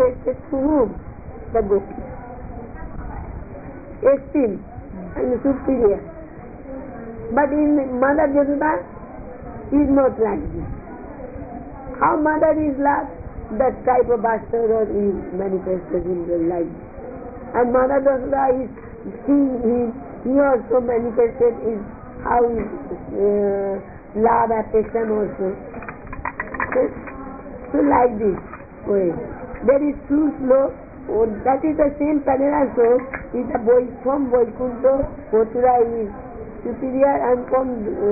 manifested to whom? The gopis. Esteem and superior. But in Mother Jasoda is not like this. How mother is loved, that type of Bhaskara is manifested in the life. And Mother Jasoda is seeing him, he also manifested in how his love, affection also. So like this way. There is true slow. That is the same panel also. Is a boy from Vaikuntha, Mathura is superior, and from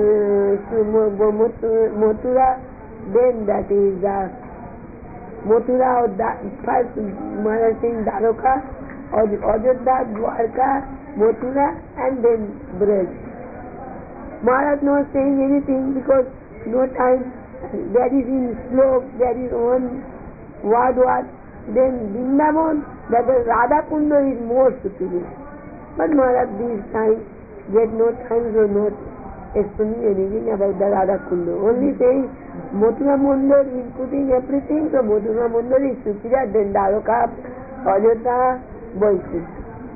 Mathura, then that is Mathura, first Mother saying Dwarka, Ajodhya, Dwarka, Mathura, and then Braj. Maharaj not saying anything because no time. There is in slope, there is one word. Then Vrindavan, that is Radha Kunda is more superior. But Maharaj this time get no time, so not explaining anything about the Radha Kunda. Only saying Mathura Mandal is putting everything, so Mathura Mandal is superior than Dwarka, Ajodhya, Vaikuntha.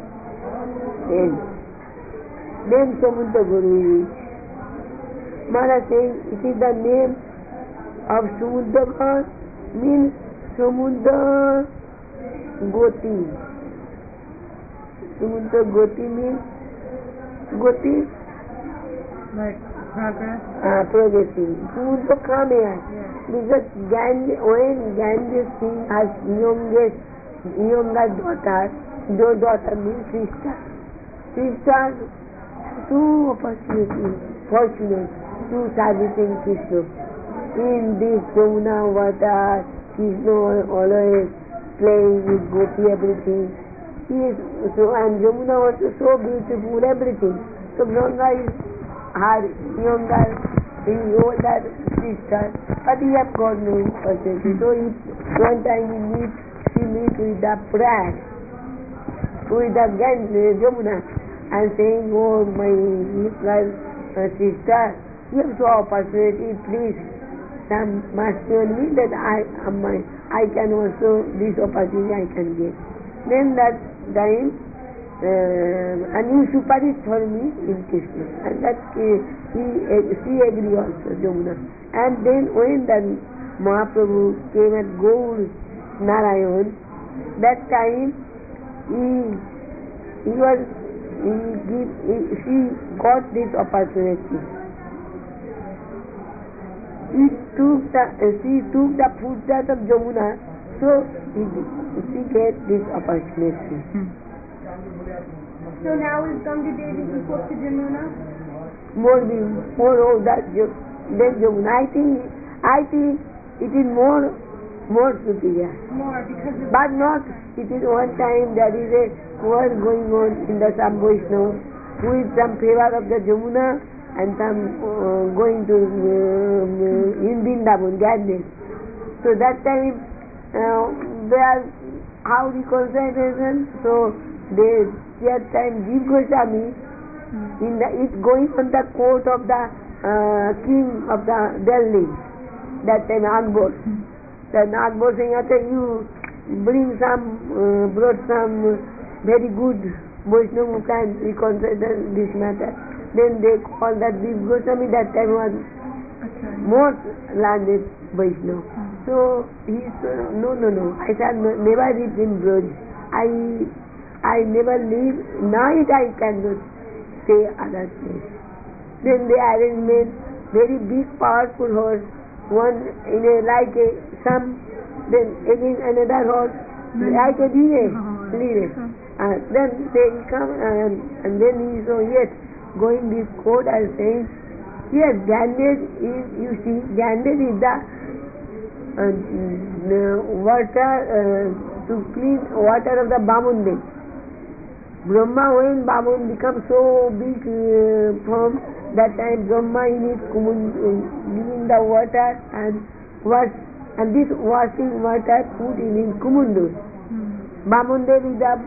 Then Samudra Guru is. Maharaj saying it is the name of Samudra means Samudra Goti. Samudra Goti means Goti? Like progress? Progressing. Samudra Kamya. Because when Ganges has younger daughter, those daughter means sister. Sister, two fortunate to servicing Krishna. In this Yamuna water, Krishna always playing with Gopi, everything. He is so, and Yamuna also so beautiful, everything. So Ganga is her younger, older sister, but he has got no opportunity. So one time she meets with the Prag, with the Yamuna, and saying, oh my sister, you have so opportunity, please, some master me that I can also, this opportunity I can get. Then that time, and you supervise for me in Krishna. And that she agreed also, Jamuna. And then when the Mahaprabhu came at Gaur Narayan, that time she got this opportunity. She took the footsteps of Jamuna, so she get this opportunity. So now is Ganga Devi equal to Jamuna? More that Jamuna. I think it is more superior. More because of... But not, it is one time there is a war going on in the Sam Vaishnava, who is some favor of the Jamuna and some going to in Vrindavan, Gadne. So that time they are how reconciliation. So that time Jiva Goswami is going on the court of the king of the Delhi. That time Akbar. Then Akbar saying, after you brought some very good Vaishnava who can reconcile this matter. Then they call that Jiva Goswami, that time was more learned Vaishnava. So he said, no, I shall never live in Braj. I never live, night I cannot stay other place. Then they arranged very big powerful horse, one in like a some, then again another horse, like a relay. Then they come and then he saw, yes, going this court and saying, yes, Ganges is, you see, Ganges is the water, to clean water of the Bamunde. Brahma, when Bamun becomes so big from that time, Brahma in his giving the water and wash, and this washing water put in Kumundu. Bamunde with the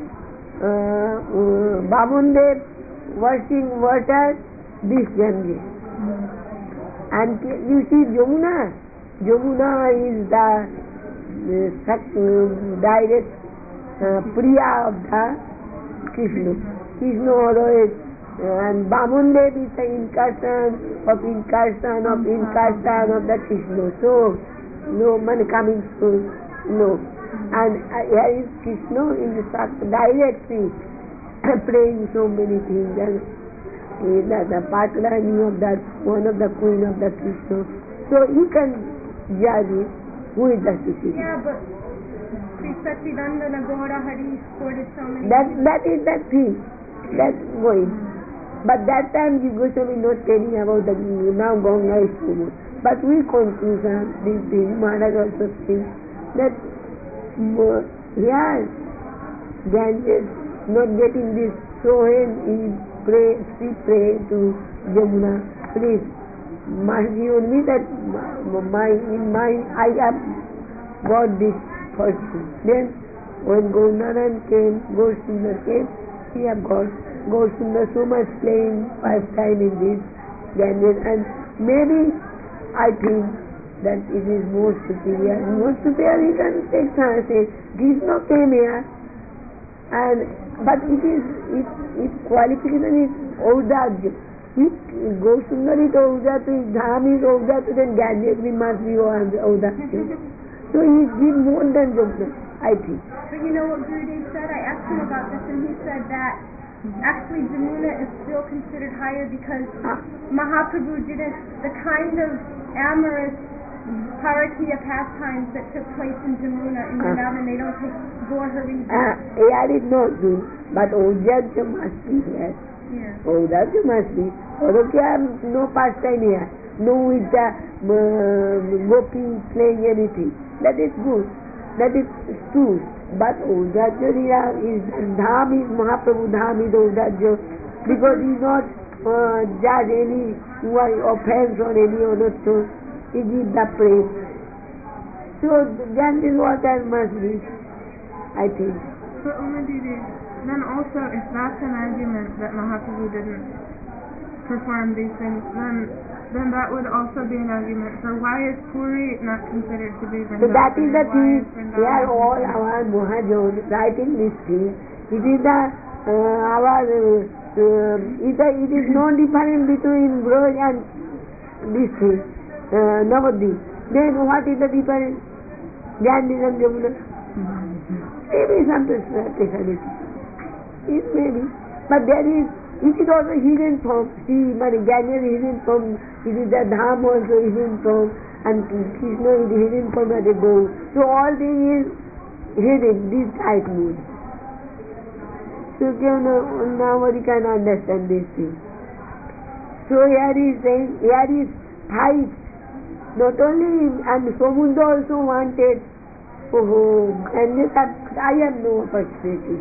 Bamunde washing water, this Ganges. And you see Jamuna is the direct Priya of the Krishna. Krishna always, and Bamundev is the incarnation of the Krishna. So, no man coming soon, no. And here is Krishna in the directly praying so many things, and the Patalani of that, one of the queen of the Krishna. So you can judge it, who is the Krishna. Yeah, but Sri Satchidananda Gaura Hari quoted so many that is the thing, that's going. But that time the Goswami not telling about the now Ganga is too much. But we conclude this thing, Maharaj also thinks that here Ganges not getting this, so when he pray to Jamuna, please, must be only that I have got this fortune. Then when Gauranaran came, Gaurasundar came, he have got Gaurasundar so much playing first time in this Ganges, and maybe I think that it is more superior. More superior, he can take say, Krishna came here, but its qualification is Audajya. If Gaurasundar is Audajya, Dham is Audajya, then Ganges must be Audajya. So he gives more than Jamuna, I think. But you know what Gurudev said? I asked him about this, and he said that actually Jamuna is still considered higher because Mahaprabhu didn't, the kind of amorous Paratiya pastimes that took place in Jamuna in Vrindavan, they don't take Gaur-Hari. Here is not good, but Audajya must be here. Yeah. Audajya must be. Audajya no pastime here. No with the gopi playing anything. That is good. That is true. But Audajya is Dham is Mahaprabhu Dham is Audajya, because he not judge any offense on any other soul. He gives the praise. So that is what I must be, I think. But then also, if that's an argument that Mahaprabhu didn't perform these things, then that would also be an argument for why is Puri not considered to be Vrindavan? So that is the thing. They are all our Mahajons writing this thing. It is the it is no difference between Braj and this thing, Navadvip. Then what is the difference? Ganges and Jamuna. Maybe some speciality. It may be. But there is, it is also hidden from, see, Ganges is hidden from, it is the Dham also hidden from, and Krishna is hidden from where they go. So all things is hidden, this type mood. So nobody can understand this thing. So here is saying, here is fight. Not only, and Somudra also wanted, and I have no opportunity.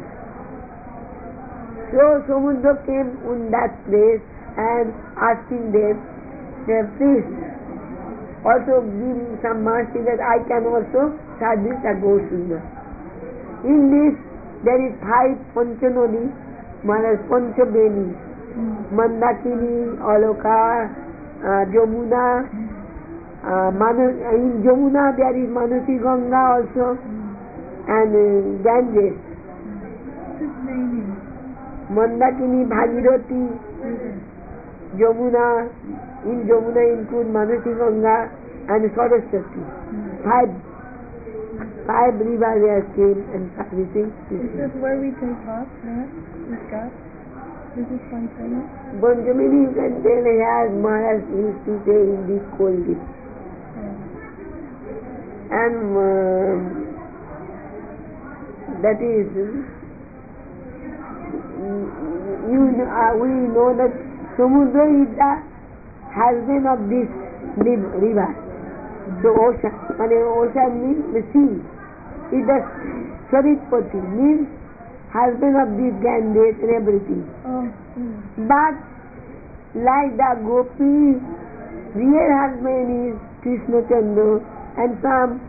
So Somudra came in that place and asking them, please also give some mercy that I can also service a Gaurasundar. In this there is 5 Panchanodi, Panchabeni, Mandakini, Aloka, Jamuna. In Jamuna there is Manasi Ganga also, and Ganges. Mandakini, Bhagirathi, Jamuna. In Jamuna include Manasi Ganga and Saraswati. 5 rivers came and servicing. Is this where we take off now? This is Panchamini? Panchamini you can tell here Maharaj used to say in this cold day. And that is, we know that Samudra is the husband of this river. So ocean means the sea. It is Saripati, means husband of this Ganges and everything. But like the Gopi, real husband is Krishna Chandra, and some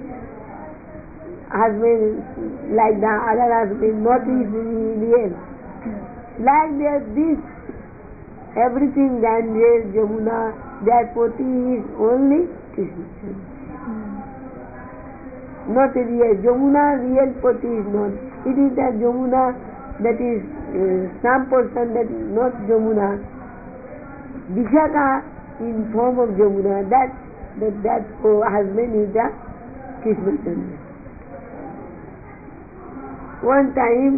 husband like the other husband not real. Like this, everything Ganges, Jamuna, their poti is only Krishna Chandra. not real. Jamuna, real Poti is not. It is that Jamuna that is some person that is not Jamuna. Vishaka in form of Jamuna, that husband is the Krishna Chandra. One time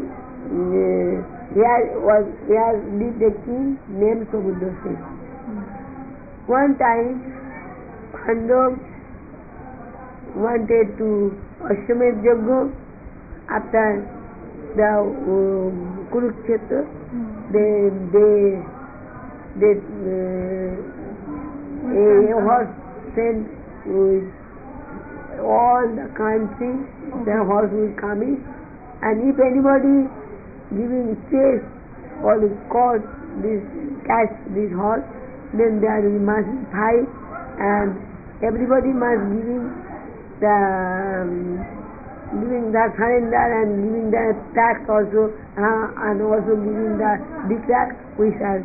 there lived a king named Samudra Sen. One time Pandava wanted to Ashwamedh Yajna after the Kurukshetra. A horse sent with all the country, the horse will come in, and if anybody giving chase or caught catch this horse, then there must fight, and everybody must giving the surrender and giving the tax also, and also giving the declared which are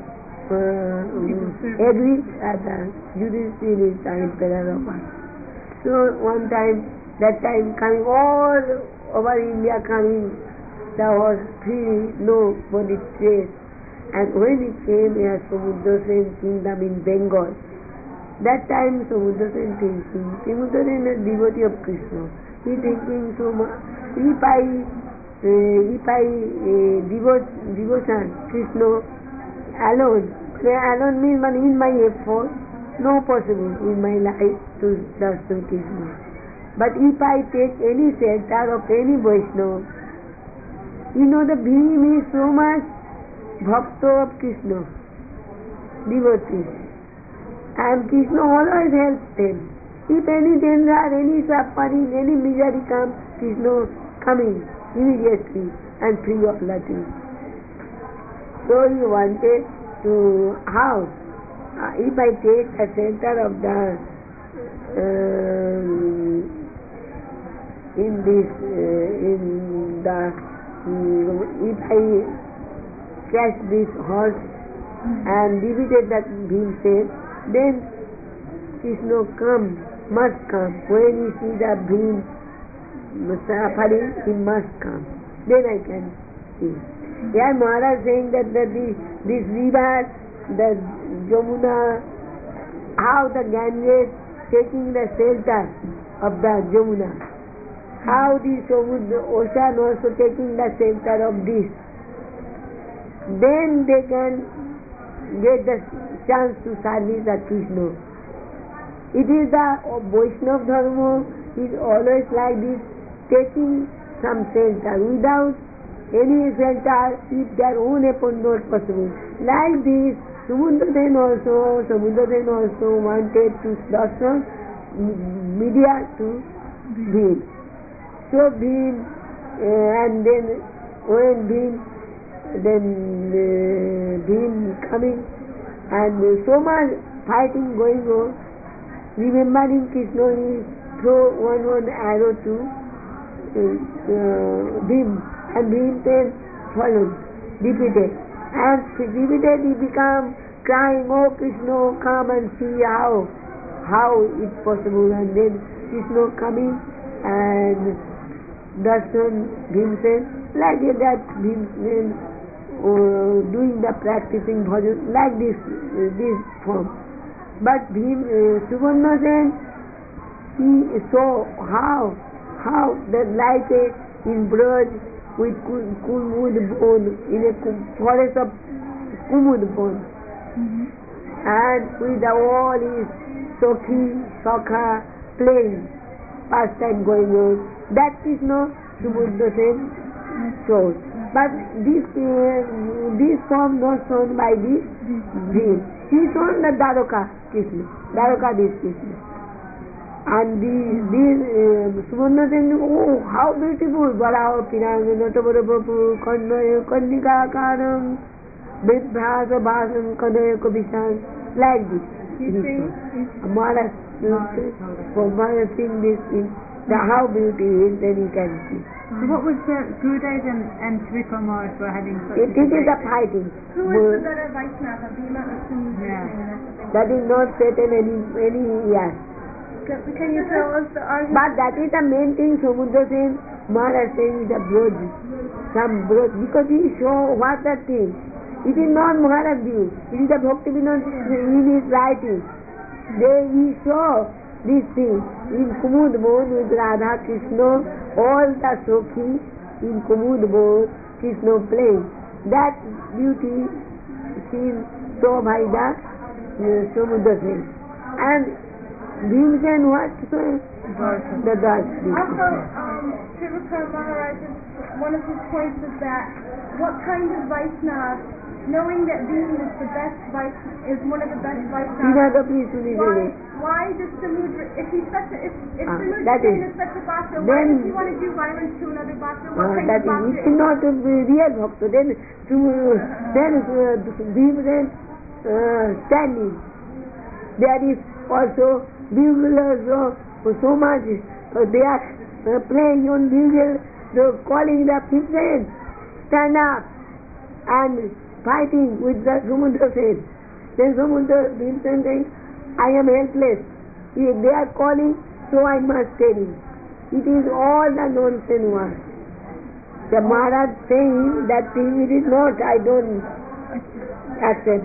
agree at the judiciary time period. So one time, that time coming all over India coming, there was free, nobody chased. And when he came here, Samudra Sen kingdom in Bengal, that time Samudra Sen thinking, Samudra Sen is a devotee of Krishna. He thinking so much, if I devotion Krishna alone means in my effort, no possible in my life to serve Krishna. But if I take any shelter of any Vaishnava, the Bhim is so much Bhakta of Krishna, devotee. And Krishna always helps them. If any danger, any suffering, any misery comes, Krishna coming immediately and free of nothing. So he wanted to, how? If I take the center of the if I catch this horse and defeated that Bhimsen, then Krishna must come. When he see the Bhim suffering, he must come. Then I can see. Here Maharaj saying that this river, the Jamuna, how the Ganges taking the shelter of the Jamuna, how the ocean also taking the shelter of this, then they can get the chance to service the Krishna. It is the Vaishnava Dharma is always like this, taking some shelter. Without any shelter, if their own effort not possible. Like this, Samudra Sen also wanted to darshan media to Bhim. So Bhim, and then when Bhim coming, and so much fighting going on, remembering Krishna, he throw one arrow to Bhim, and Bhim then followed, defeated. And defeated, he became crying, "Oh Krishna, come and see how it's possible." And then Krishna coming and darshan Bhimsen, like that Bhimsen doing the practicing bhajan, like this form. But Suvarna Sen, he saw how that like in Braj with Kumud bone, in a forest of Kumud bone, and with all his Sakha playing, pastime going on. That is no Suvarna Sen shows. But this form not shown by this Bhim. He shown the Dwaraka Krishna, this Krishna. And these Suvarna Sen, oh, how beautiful! Barao Piranga Natabara Bapu Kandika Karam Vidbhasa Bhasan Kadaya Kabishan, like this. Maharaj seeing this thing, how beautiful is, then he can see. So what was Gurudev and Sripa Maharaj were having such It is a fighting. Who is the better Vaishnava, Bhima or Sumitra? That is not certain any yes. Can you tell us the argument? But that is the main thing Samudra Sen Maharaj saying is the broad, some broad, because he show what that thing. It is not Maharaj view, it is the Bhakti Vinod in his writing. He show this thing in Kumud Bon with Radha Krishna, all the Sokhi in Kumud Bon, Krishna playing. That beauty is so by the Samudra Sen. And Bhimsen what? The Dars. Also, Trivakara Maharaj, one of his points is that what kind of Vaishnava, knowing that Bhim is the best Vaishnava, is one of the best Vaishnavas, why does Samudra, if Samudra Sen is such a Bhakta, why does he want to do violence to another Bhakta? What kind of Bhakta? It is not a real Bhakta. Then Bhimsen standing. There is also buglers so much. They are playing on bugle, calling the Bhimsen, stand up and fighting with the Samudra Sen. Then Bhimsen saying, I am helpless. If they are calling, so I must tell him. It is all the nonsense one. The Maharaj saying that thing, it is not, I don't accept.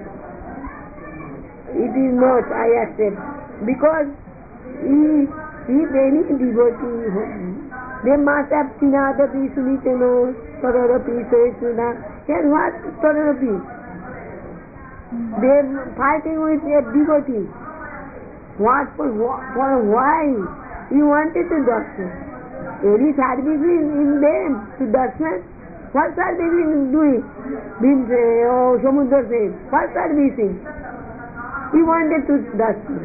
It is not, I accept. Because if any devotee, they must have Tinadapi Sunitano, Sararapi Soyasuna. Then what Sararapi? They are fighting with a devotee. What for why? He wanted to darshan. Any service in them to darshan? What service is doing? Samudra Sen. What service is? He wanted to darshan.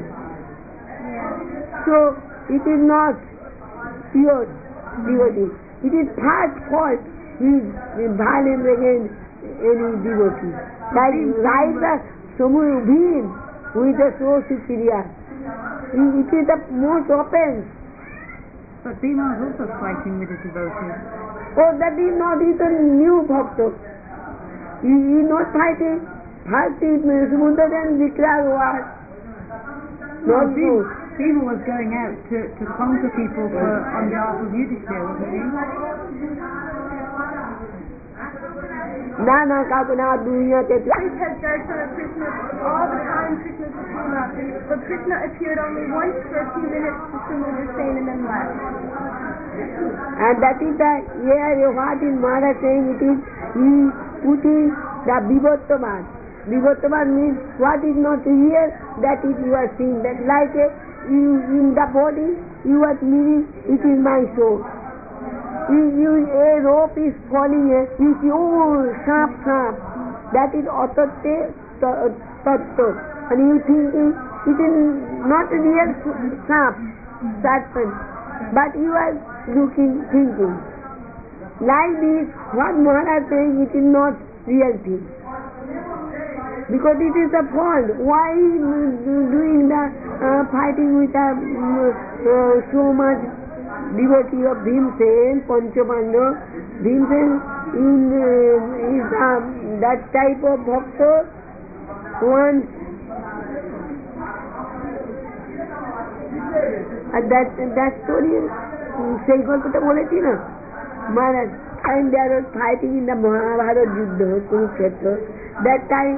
So it is not pure devotee. It is first fault he is violent against any devotee. Like the Bhim, who is so superior. It is the most offense. But Bhima was also fighting with the devotees. Oh, that is not, he is a new Bhakta. He is not fighting. First is Samudra and Vikram was. Not true. Bhima was going out to conquer people on behalf of Yudhishthira, wasn't he? Nana Kapana Dunya Tetra. Which has darshan of Krishna all the time Krishna's Suprema, but Krishna appeared only once for a few minutes to Samudra Sen and then left. And that is the, what is Maharaj saying, it is, he putting the Vivottavan. Vivottavan means what is not real, that is you are seeing. That like in the body, you are meaning, it is my soul. A rope is falling here, you see, oh, sharp. That is Atatte Tattva. And you thinking, it is not real sharp, serpent. But you are thinking. Like this, what Maharaj saying, it is not real thing. Because it is a fault. Why doing the fighting with so much devotee of Bhimsen, Panchapandava? Bhimsen is that type of bhakta. Once that story, সেই গল্পটা বলেছি না Maharaj, and they were fighting in the Mahabharata Yuddha, Kurukshetra. That time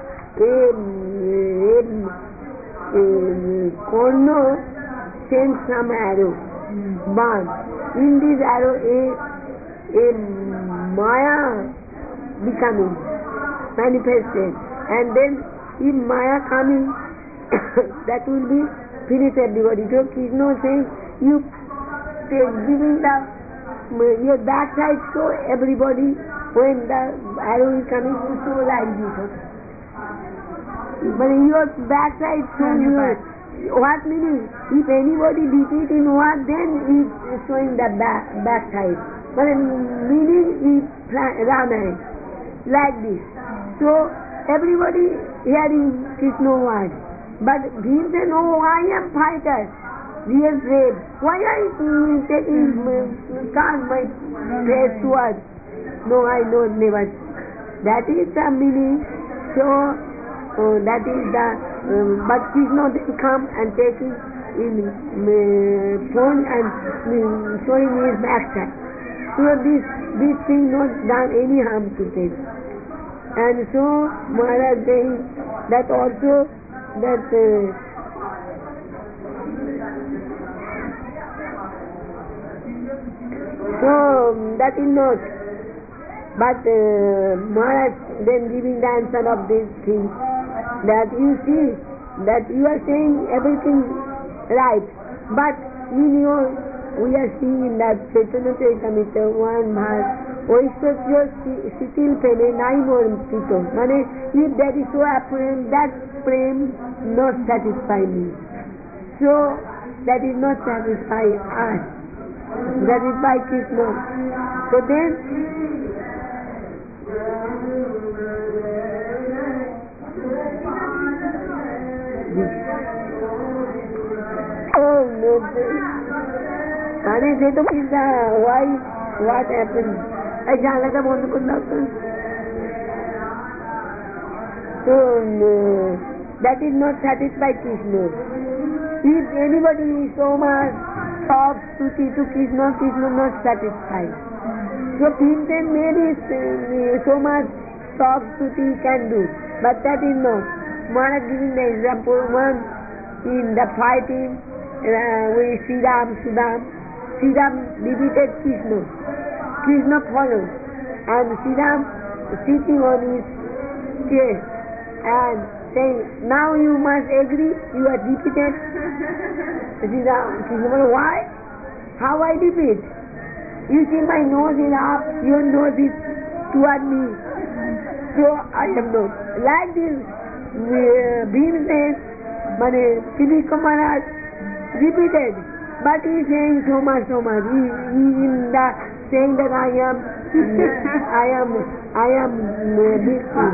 Karna sent some arrow, but in this arrow a Maya becoming manifested, and then if Maya coming, that will be finished everybody. So Krishna was saying, you giving the your backside, so everybody when the arrow is coming, you show like this. But your backside show your what meaning? If anybody defeat in what, then he is showing the backside. But meaning is Rama like this. So everybody hearing Krishna word. But Bhim said, oh, I am fighter, real brave. Why are you taking turn my face towards? No, I know never. That is the meaning. So that is the but Krishna then come and taking in front and showing his backside. So this thing not done any harm to them. And so Maharaj saying that also that so that is not. But Maharaj then giving the answer of this thing, that you see that you are saying everything right, but in your, we are seeing in that Chaitanya Charitamrita one verse, Oishwasya Sitil Preme Naimor Pito. Mane, if that is so apparent, that prem not satisfy me. So that is not satisfy us. That is by Krishna. So then अरे से तो why what happened? ऐसा लगा बंद कर दो. So that is not satisfied Krishna. If anybody is so much soft stuti to Krishna, Krishna not satisfied. So Bhimsen maybe so much soft stuti can do, but that is not. Maharaj giving the example one in the fighting with Sri Ram, Sudam. Sri Ram defeated Krishna. Krishna followed, and Sri Ram sitting on his chest and saying, now you must agree, you are defeated. Sri Ram, Krishna said, why? How I defeat? You see my nose is up, your nose is toward me. So I am not. Like this, Bhimsen, Tirika Maharaj repeated, but he is saying so much. He in the saying that I am Bhimsen.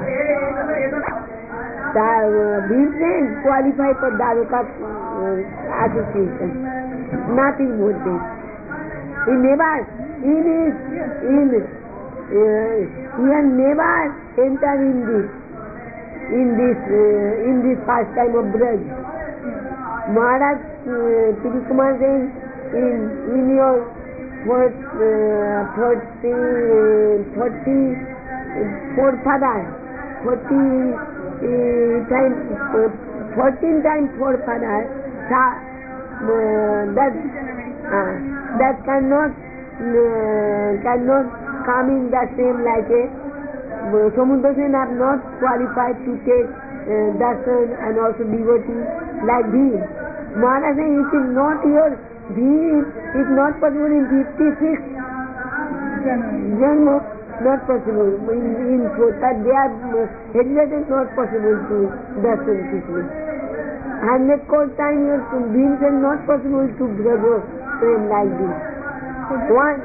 Bhimsen qualified for Dwaraka association. Nothing more than. He never, he has never entered in this pastime of Braj. Maharaj Tirukkumar saying in your 14 times forefather, that cannot come in the same like a Samudra Sen are not qualified to take darshan and also devotee like Bhim. Maharaj saying it is not your Bhim, it is not possible in 56 Janma, not possible. In that they are exalted, not possible to darshan Krishna. 100 crore times your Bhim is not possible to bravo frame like this. One,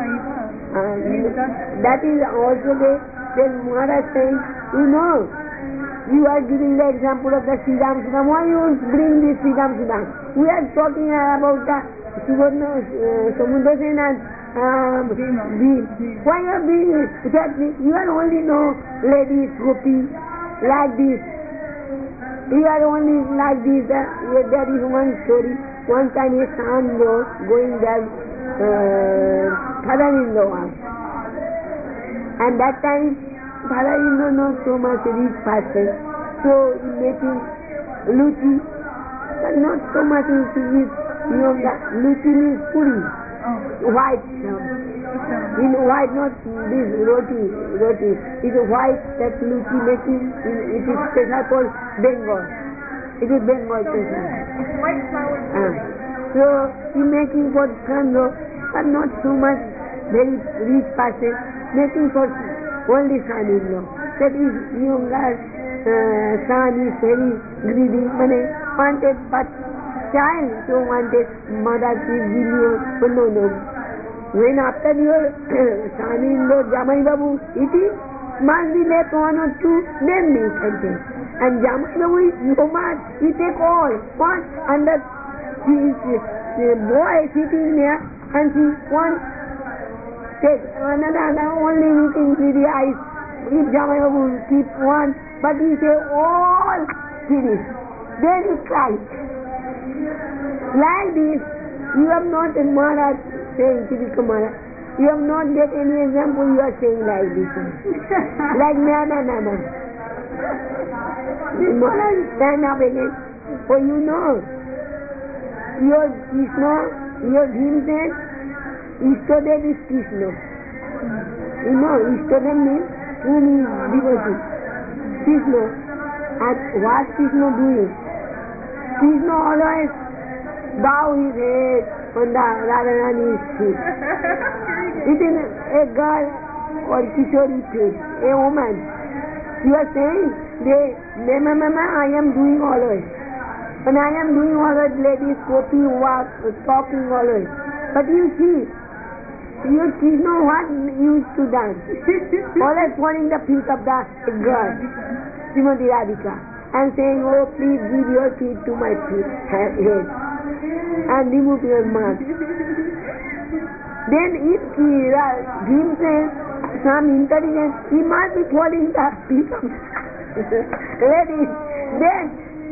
that is also the then Maharaj saying, you are giving the example of the Sri Ram Sudam. Why you bring this Sri Ram Sudam? We are talking about the Samudra Sen and Bhim. Why you are bringing it? You are only know ladies, gopi, like this. You are only like this. There is one story. One time a son was going there, father-in-law house. And that time, father-in-law not so much rich person, so making luchi, but not so much luchi. Luchi means puri, white. In white, not this roti. It is white that luchi making. It is special for Bengal. It is Bengal special. It's white flour. So he making for son-in-law, but not so much very rich person. Making for only son-in-law. That is younger son is very greedy, wanted but child, so wanted mother to give you, no. When after your son-in-law Jamai Babu eating, must be left one or two, then make again. And Jamai Babu is so much, he take all. What? And that his boy sitting there and she wants take another only looking to the eyes. If Jamai Babu keep one, but he say all finish. Then he cries. Like this, you have not, Maharaj saying, Tirika Maharaj, you have not get any example, you are saying like this. Like Nana. Maharaj stand up again. For you know, your Krishna, your Bhimsen, Ishtadev is Krishna. You know, Ishtadev means whom he is devotee. Krishna. And what Krishna doing? Krishna always bow his head on the Radharani's feet. It is a girl or Kishori feet, a woman. You are saying, Mama, I am doing always. And I am doing always, ladies coping, walk, talking always. But you see, you Krishna what used to dance? Always falling the feet of the girl, Srimati Radhika, and saying, oh please give your feet to my feet, head, and remove your mask. Then if Bhim says some intelligence, he must be falling the feet of ladies. Then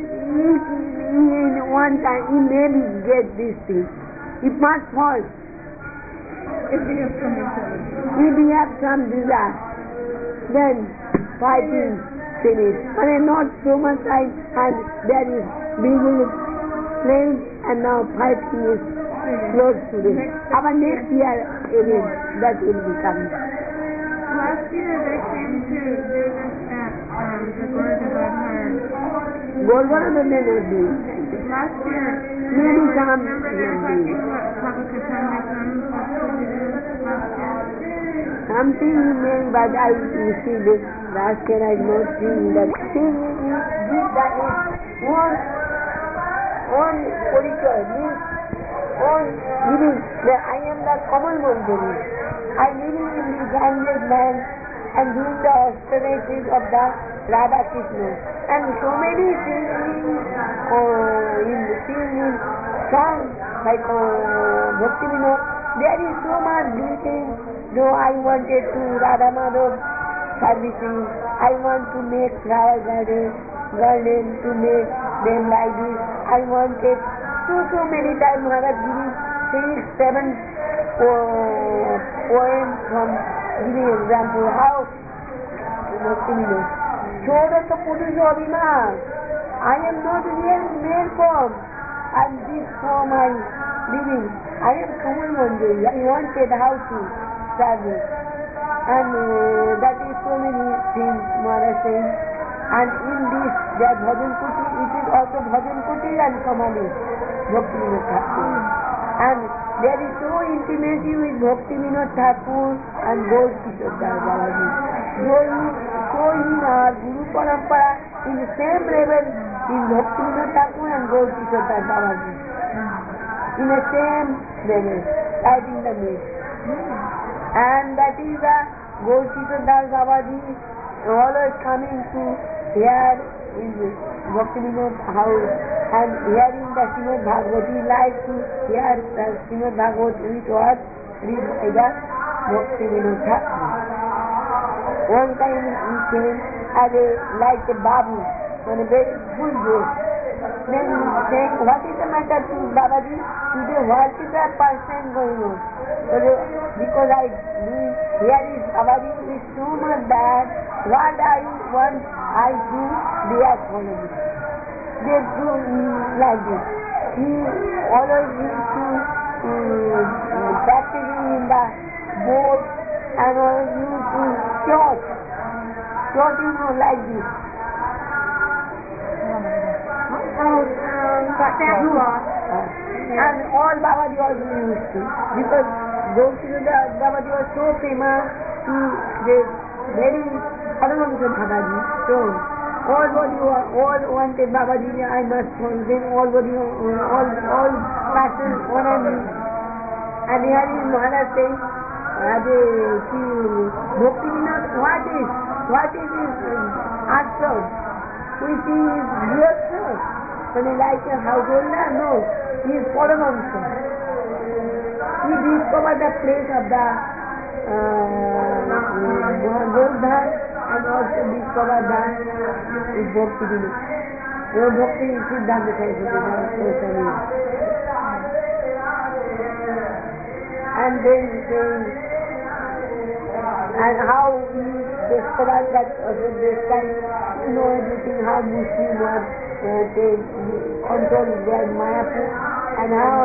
in one time he maybe get this thing. It must fall. If we have some desire. If we have some desire, then fighting finished. But not so much time, and there is beginning playing, and now fighting is close to this. Our next year again, that will be coming. Last year they came to do this at the Gurdwara. Gurdwara they never do. Last year, Maybe some. remember they were talking about Prabhupada last year? Something he meant, but I see this last year I not seen that thing is that is on spiritual means on living that I am the common Manjari. I living in the Ganges land and doing the austerities of the Radha Krishna. And so many singing in songs like Bhakti Vinod, there is so much beauty. Though I wanted to Radha Madhav servicing, I want to make flower garden to make them like this. I wanted so many times Maharaj giving 6, 7 poems from giving example how Bhakti Vinod. Chodato Purush Abhiman. I am not real male form, and this form I living. I am common Manjari. I wanted how to service. And that is so many things Maharaj saying. And in this, there Bhajan Kuti, it is also Bhajan Kuti and Kamali, Bhakti Vinod Thakur. And there is so intimacy with Bhakti Vinod Thakur and Gaur Kishore Das Babaji. So in our Guru Parampara, in the same level, is Bhakti Vinod Thakur and Gaur Kishore Das Babaji. In the same level, right in the middle. And that is the Gaur Kishore Das Babaji always coming to here in Bhakti Vinod house and hearing the Srimad Bhagavati, like to hear the Srimad Bhagavati which was read by the Bhakti Vinod Thakur. One time he came as like a babu on a very full voice. Then saying, what is the matter to Babaji? Today what is the person going on? Because I doing here is Babaji is so much bad. What I want I do, they are following. They do like this. He always used to practicing in the boat and always used to short. Short is not like this. And all Babaji also used to, because Babaji was so famous to the very Paramahamsa Babaji. So all wanted Babaji, I must follow them, all passion honor me. And here is Maharaj saying, Bhakti Vinod, what is his answer? We see his real self. When he like a householder, no, he is Paramahamsa. He discovered the place of the Gordhan and also discovered the Bhakti Vinod. Bhakti Siddhanta Saraswati. and then saying, and how we describe that this time, everything, how Muslim was they control their Mayapur, and how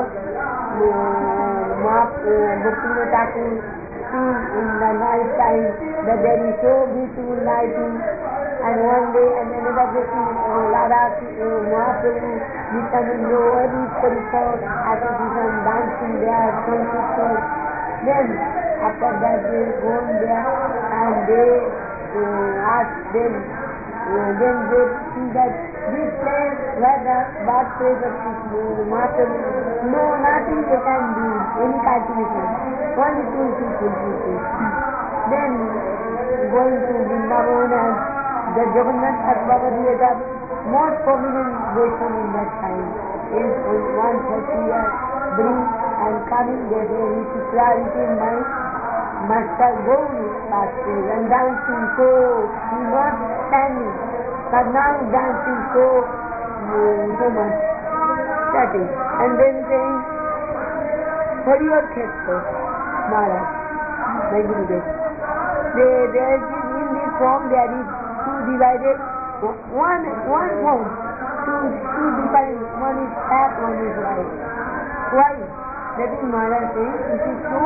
Bhaktivinoda Thakur sees in the night time that there is so beautiful lighting, and one day and another day Radha Mahaprabhu, Nityananda, every spiritual activity dancing there, consciousness. Then after that they go there and they ask them, then they see that this place where the birthplace of Mahaprabhu, no, nothing they can do, any cultivation, only people. Then going to Vrindavan and the Jagannath as Babadi is a most prominent Vaishnava in that time. Is 130 years bring and coming there, he is clarity in my Master Gauri Pastor and dancing so, he not standing, but now dancing so much. That is. And then saying, Harivar Khetra, Maharaj, my Gurudev. There is in this form there is two divided, one form, two different, one is black, one is white. Why? That is Maharaj saying, it is so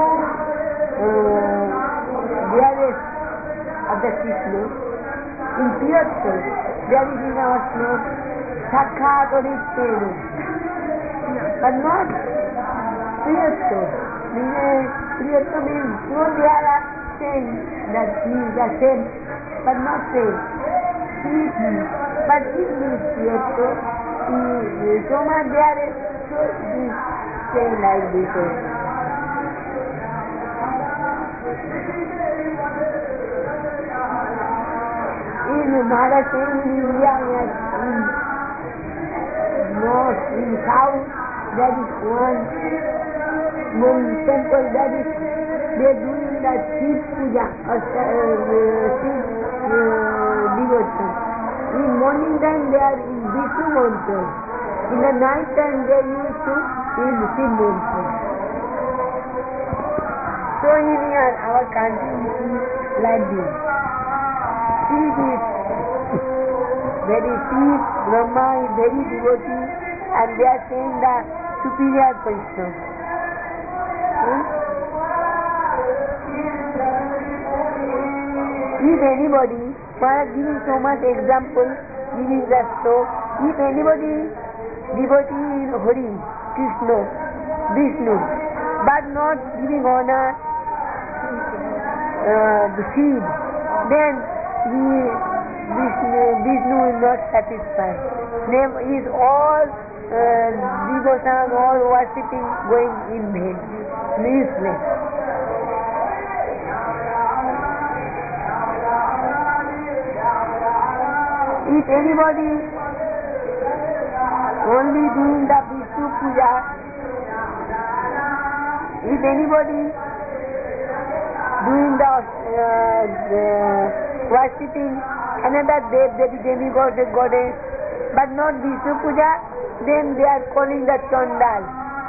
dearest of the Krishna, in pure soul, there is in our slope, Sakhat or Iskenu, but not pure soul. Pure soul means, no, they are saying that he is the same, but not same. But he is pure soul, he is so much there, so he is saying like this. In Maharaj saying in India, in north, in south, there is one temple, that is, they are doing the Shiv Puja, or Shiv devotion. In morning time they are in Vishnu mantra. In the night time they used to in Shiv mantra. So in here, our country is like this. Shiv is very Shiv, Brahma is very devotee, and they are saying the superior Vaishnava. If anybody, for giving so much example, giving that so, if anybody devotee in Hari, Krishna, Vishnu, but not giving honor the seed, then Vishnu will not satisfy. Name is all devotion, all worshipping going in vain, useless. If anybody only doing the Vishnu Puja, if anybody doing the worshipping another demigod, goddess, but not Vishnu Puja, then they are calling the Chandal.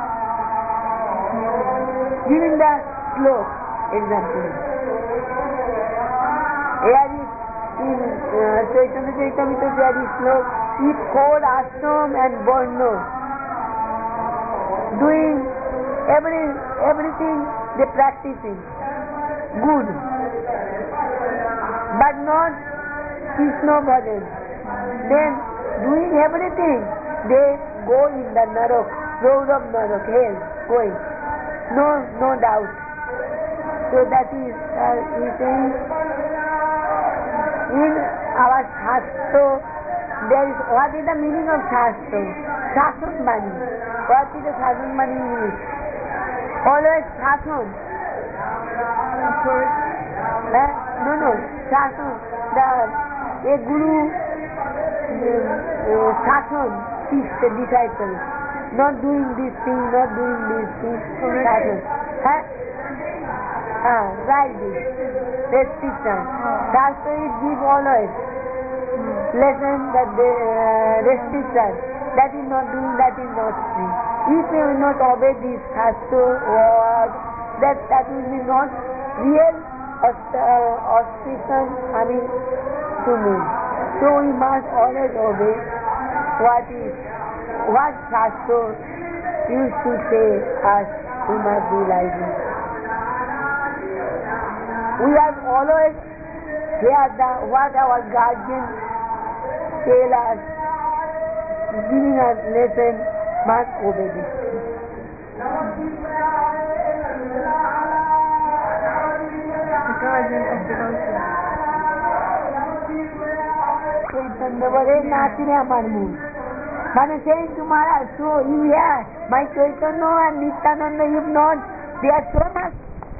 Giving the slow example. Here is in Chaitanya Charitamrita there is slow. If whole ashram and varna doing everything they practicing good, but not Krishna bhajan, then doing everything they go in the narak, road of narak, hell, going. No doubt. So that is saying in our Shastra, there is, what is the meaning of Shastra? Shastra Bani. What is the Shastra Bani mean? Always Shastra. No. Shastra. A guru, Shastra, teach the disciples. Not doing this thing, not doing this thing. Right this. Restriction. Shastra is give always. Lesson that the restriction. That is not doing, that is not free. If you will not obey this Shastra word, that will be not real auspicious coming to me. So we must always obey what Shastra used to say us. We must do like this. We have always heard what our guardians tell us, giving us lesson, must obey this. The guardian of devotion. Chaitanya বলে নাচিনে আমার মুখ মানে সেই তোমারা so you hear my Chaitanya and Nityananda, if not they are so much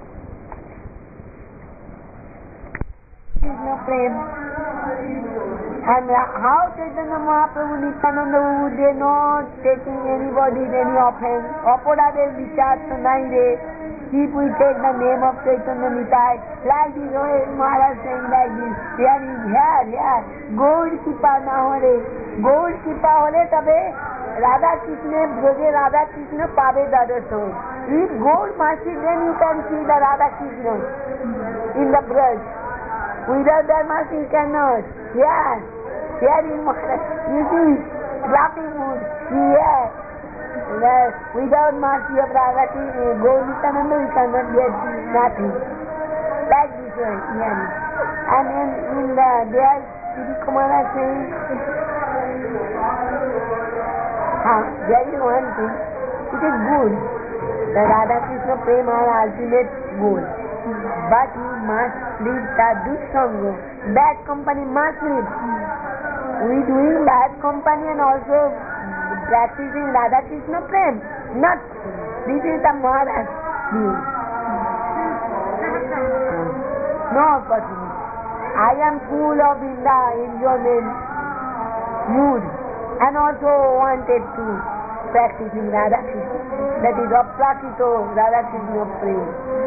Krishna prem. And how Chaitanya Mahaprabhu, Nityananda, they not taking anybody any offense. Apodade vichar to naire. If we take the name of Chaitanya Nitai, like this, Maharaj saying like this, here, Gaur Kripa na hore, Gaur Kripa hole tabe Radha Krishna, bhoje Radha Krishna pabe dadaso. If Gaur mercy, then you can see the Radha Krishna in the brush. Without that mercy you cannot. Here in Maharaj, you see, laughing mood, without mercy of Radha Krishna, Gaur Nityananda, we cannot get nothing. Like this way, and in there, Sri Kumara saying, there is one thing, it is good, the Radha Krishna prema are ultimate goal, but you must leave the dussanga, bad company must leave. We doing bad company and also practicing Radha Krishna prem, not. This is the Maharaj view. No opportunity. I am full of enjoyment mood and also wanted to practicing Radha Krishna. That is Aprakito Radha Krishna prem.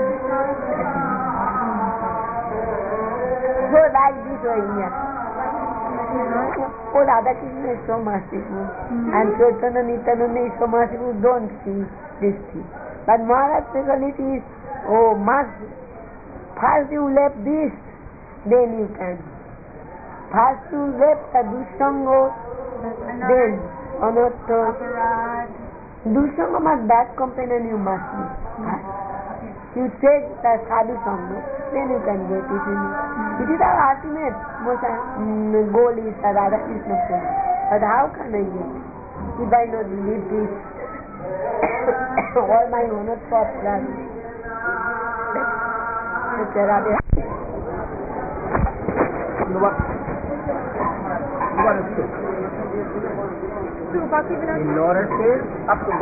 So like this way here. Oh, Radha Krishna is so merciful and Chaitanya Nityananda is so merciful, don't see this thing. But Maharaj speciality is, first you left this, then you can. First you left the Dussanga, then Anatta. Dussanga must bad companion you must be. You take the Sadhu Sangha, then you can get it. It is our ultimate goal is the Radha Krishna prem. But how can I get it? If I not leave this, all my honor for Radha. In lower stage up to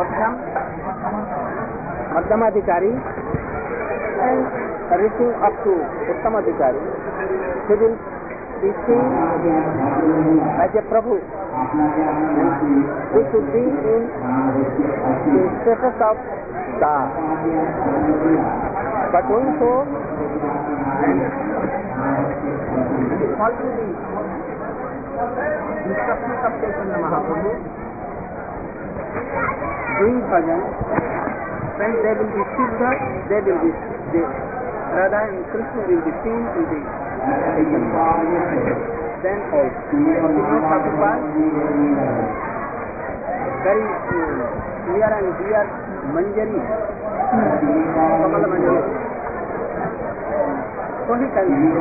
Madhyamadhikari and reaching up to Uttamadhikari, he will be seen as a Prabhu. We should be in the status of Das. But doing so, following the instructions of Chaitanya Mahaprabhu, doing bhajan, when they will be Siddha, they will be Radha and Krishna will be seen in the then also Prabhupada very clear and dear Manjari, Kamala Manjari. So he can be.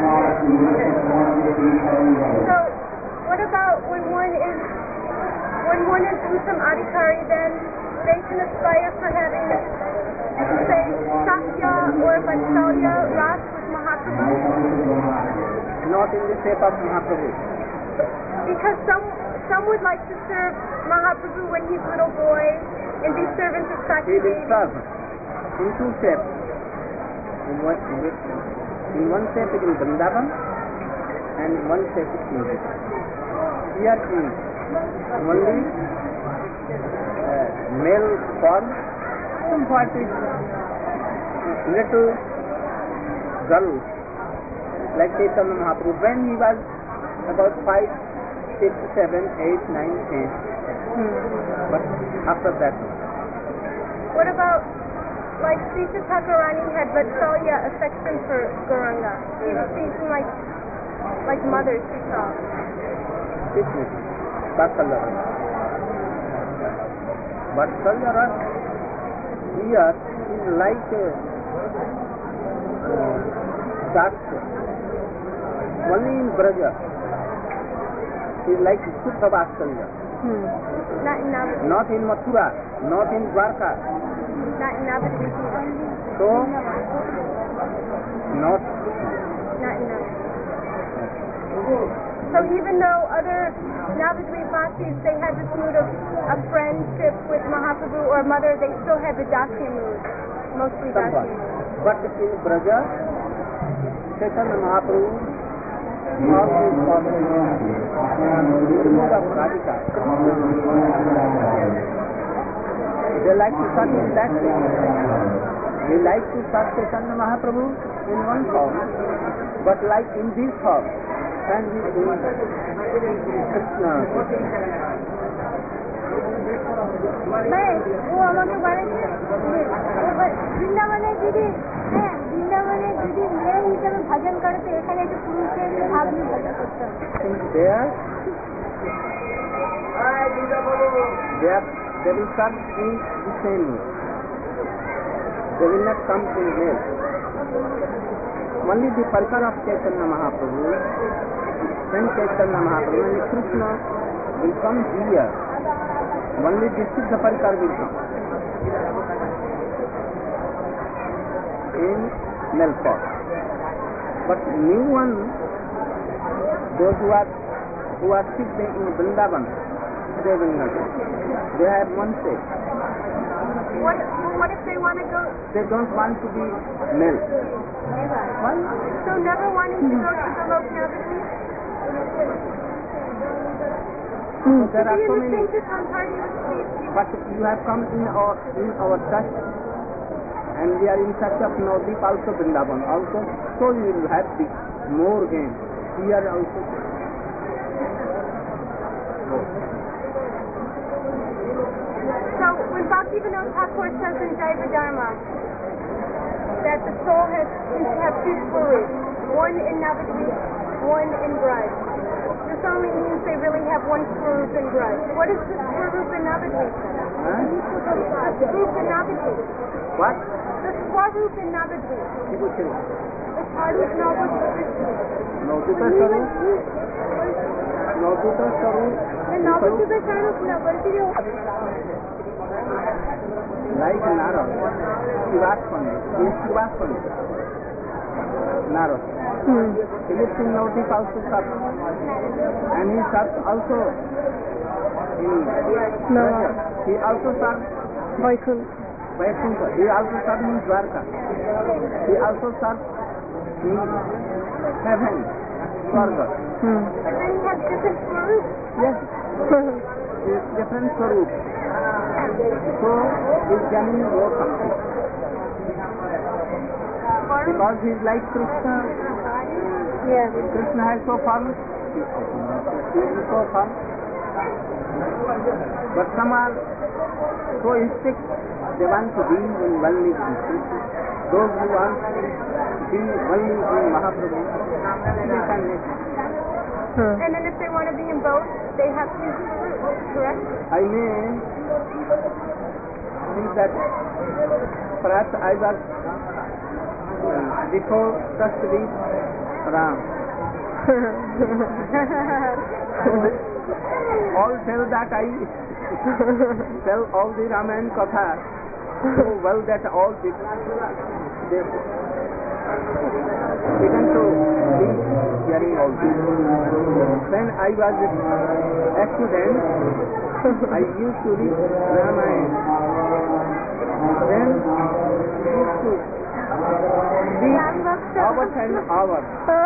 So, what about when one is Uttam Adhikari, then they can aspire for having, say, Sakya or Vatsalya Ras with Mahaprabhu? Not in the shape of Mahaprabhu. Because some would like to serve Mahaprabhu when he's a little boy and be servants of Sakya He will Devi. serve in two shapes. In one shape it is Vrindavan and in one shape it is here is only male form, somewhat is little girl like Chaitanya Mahaprabhu when he was about 5, 6, 7, 8, 9, 10. But after that, What about like Sri Thakurani had Vatsalya affection for Gauranga. She was treated like mother, she thought. Vatsalya Ras here is like Shastra. Only in Braja is like Shuddha Vatsalya. Not in Navadvip. Not in Mathura, not in Dwarka. Not in Navadvip. So, not in Navadvip. So even though other Navadvipasis, they had this mood of a friendship with Mahaprabhu or mother, they still had the Dasya mood. Mostly Dasya mood. But in Braja, Chaitanya Mahaprabhu, mood of Radhika. They like to serve in that way. They like to serve Chaitanya Mahaprabhu in one form, but like in this form. And we do Krishna. ও আমাকে বলেছে বৃন্দাবনে যদি মেয়ে হিসেবে ভজন করে তো এখানে একটু পুরুষের ভাব নিয়ে ভজন করতে হবে They will come in the same way. They will not come in male. Only the person of Chaitanya Mahaprabhu, then Chaitanya Mahaprabhu, and Krishna will come here. Only this is the Parikar will come in male form. But new one, those who are sick in Vrindavan, they will not. They have one say. What if they want to go? They don't want to be male. Why? So never wanting to go to the Loknavadvip? There are so many. Party with Sri. But you have come in our church, and we are in search of Navadvip also, Vrindavan also, so you will have more gain here also. So when Bhaktivinoda Thakur says in Jaiva Dharma that the soul seems to have two swarups, one in Navadvip, one in Braj, this only means they really have one swarup in Braj. What is the swarup in Navadvip? The swarup in Navadvip. What? The swarup in Navadvip. The swarup Navadvip. Navadvip Swarup. Navadvip Swarup Navadvip. Like Narad, Srivas Pandit, Narad. He lives in Navadvip also serves, and he serves also in Braja. He also serves Vaikuntha. He also serves in Dwarka. He also serves in heaven, Swarga. But then he has different swarups. Yes, different swarup. So his journey was complete. Because he is like Krishna. Yes. Krishna has so form. He is so form. But some are so strict. They want to be in only in Krishna. Those who want to be only in Mahaprabhu, they can make it. And then if they want to be in both, they have to use swarups, correct? I may think that perhaps I was before just read Ram. All tell that I tell all the Ramayana Katha so well that all they began to be hearing all this. When I was a student, I used to read Ramayana. Then I used to read hours and hours.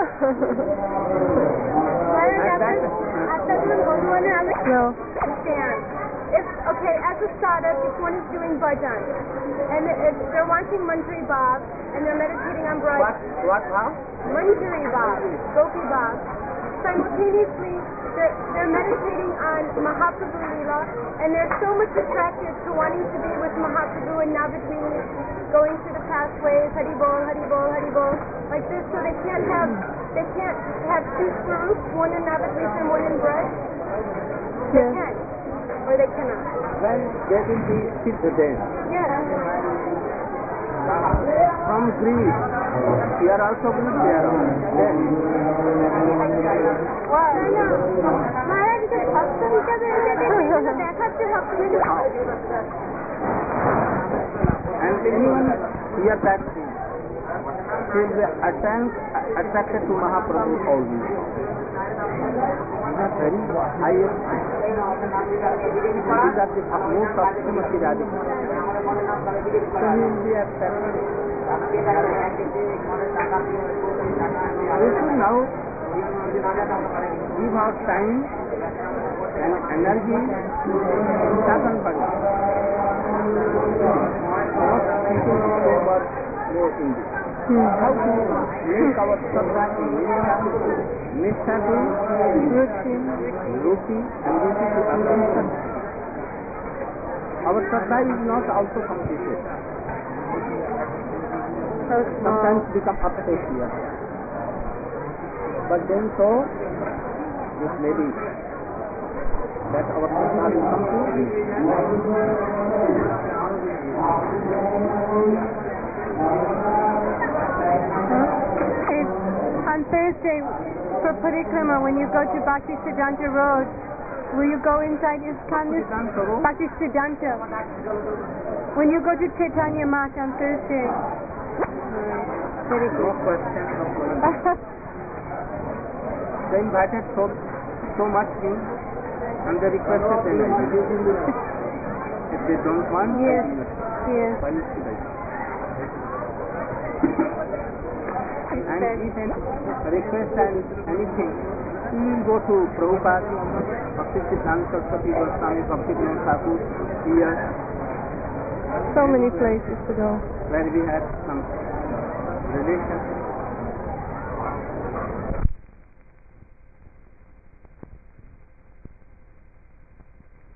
No. Okay, as a sadhak, if one is doing bhajan, and if they're wanting Manjari Bhav, and they're meditating on Braj. What now? Manjari Bhav, Gopi Bhav. Simultaneously, they're meditating on Mahaprabhu Leela, and they're so much attracted to wanting to be with Mahaprabhu and Navadvip, going through the pathways, Hari Bol, Hari Bol, Hari Bol, like this, so they can't have two groups, one in Navadvip and one in Braj? They can, or they cannot? When they will be Siddha then. Yes. From Greece, here also Greece, there also. Then. Maharaj, because ভক্ত হিসাবে দেখাচ্ছে ভক্ত And anyone hear that thing, he will be attracted to Mahaprabhu always. These are very highest things. These are the most of Srimati Radhika. So he will be attracted. We should now give our time and energy to Sagan Bhagwan. Not thinking so much more in this. How to make our sadhana in Nishtha to Ruchi and Ruchi to Asam. Our sadhana is not also completed. Sometimes become upset here. But then so, this may be that our sadhana will come to On Thursday, for Parikrama, when you go to Bhakti Siddhanta Road, will you go inside ISKCON? Bhakti Siddhanta. When you go to Chaitanya Math on Thursday. Very good. No question, no problem. They invited so much things and they requested them. If they don't want, yes. Yes. why should I? And if any request and anything, we will go to Prabhupada, Bhakti Siddhanta Saraswati Goswami, Bhakti Vinod Thakur, here. So many places to go. Where we had some relation.